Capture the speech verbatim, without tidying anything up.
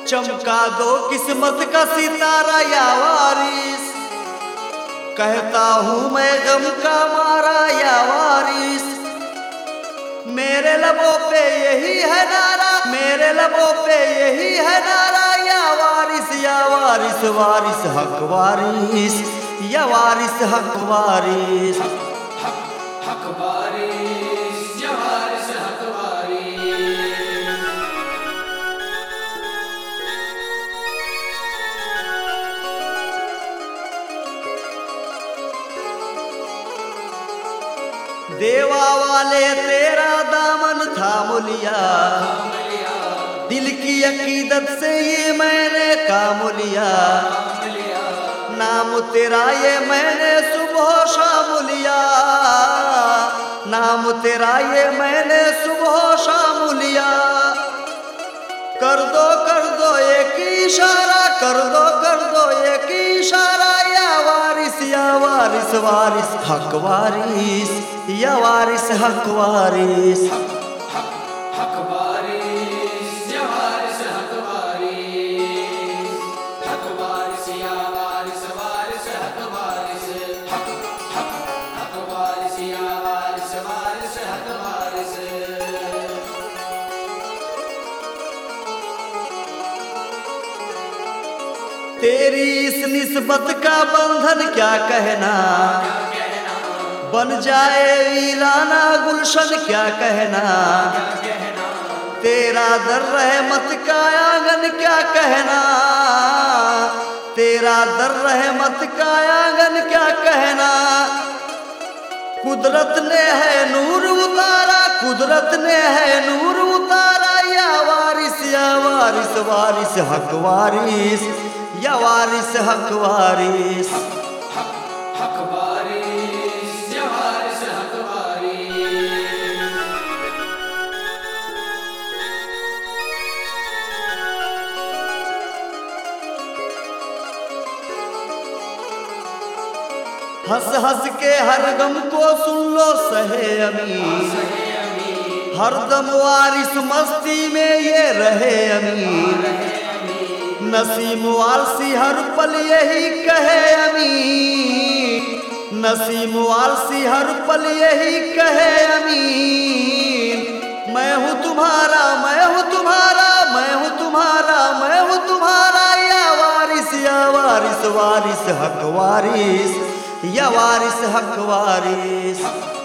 चमका दो किस्मत का सितारा या वारिस, कहता हूँ मैं गम का मारा या वारिस। मेरे लबों पे यही है नारा, मेरे लबों पे यही है नारा, या वारिस या वारिस, वारिस हक वारिस, या वारिस हक वारिस, हक वारिस, या वारिस हक वारिस। देवा वाले तेरा दामन थाम लिया, दिल की अकीदत से ये मैंने काम लिया। नाम तेरा ये मैंने सुबह शाम लिया, नाम तेरा ये मैंने सुबह शाम लिया। कर दो कर दो एक इशारा, कर दो कर दो एक इशारा, या वारिस या वारिस, वारिस हक वारिस, या वारिस हक वारिस, हक वारिस, या वारिस हक वारिस, हक वारिस, या वारिस, वारिस हक वारिस, हक हक हक वारिस, या वारिस, वारिस हक वारिस। तेरी इस निस्बत का बंधन क्या कहना, बन जाए वीराना गुलशन क्या कहना। तेरा दर रहमत का आंगन क्या कहना, तेरा दर रहमत का आंगन क्या कहना। कुदरत ने है नूर उतारा, कुदरत ने है नूर उतारा, या वारिस या वारिस, वारिस हक वारिस, या वारिस हक वारिस, हक वारिस, या वारिस हक वारिस। हंस हंस के हर गम को सुन लो सहे अमीर, हर दम वारिस मस्ती में ये रहे अमीर। नसीम वालसी हर पल यही कहे अमीर, नसीम वालसी हर पल यही कहे अमीर। मैं हूँ तुम्हारा, मैं हूँ तुम्हारा, मैं हूँ तुम्हारा, मैं हूँ तुम्हारा, या वारिस या वारिस, वारिस हक वारिस, या वारिस हक वारिस।